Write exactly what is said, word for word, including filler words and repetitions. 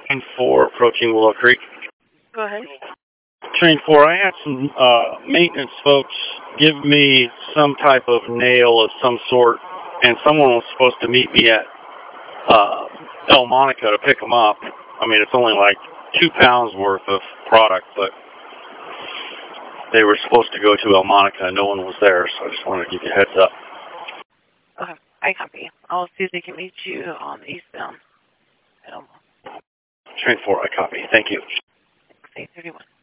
Train four approaching Willow Creek. Go ahead. Train four, I had some uh, maintenance folks give me some type of nail of some sort, and someone was supposed to meet me at uh, El Monica to pick them up. I mean, it's only like two pounds worth of product, but they were supposed to go to El Monica and no one was there, so I just wanted to give you a heads up. Okay, I copy. I'll see if they can meet you on eastbound. Train four, I copy. Thank you. eight thirty-one.